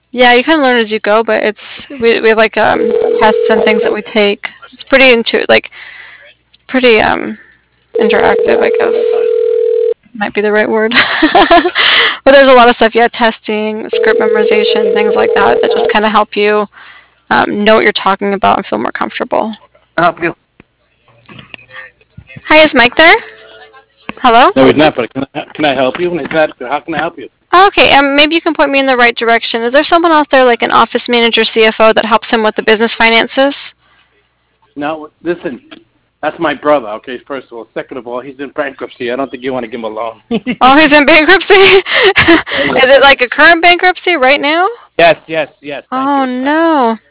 Yeah, you kind of learn as you go, but we have like tests and things that we take. It's pretty pretty interactive, I guess. Might be the right word. But there's a lot of stuff, yeah, testing, script memorization, things like that, that just kind of help you know what you're talking about and feel more comfortable. Help you. Hi, is Mike there? Hello? No, he's not. But can I help you? And he's not. How can I help you? Okay, maybe you can point me in the right direction. Is there someone out there, like an office manager, CFO, that helps him with the business finances? No, listen. That's my brother. Okay, first of all. Second of all, he's in bankruptcy. I don't think you want to give him a loan. Oh, he's in bankruptcy? Is it like a current bankruptcy right now? Yes, yes, yes. Thank Oh, you. no.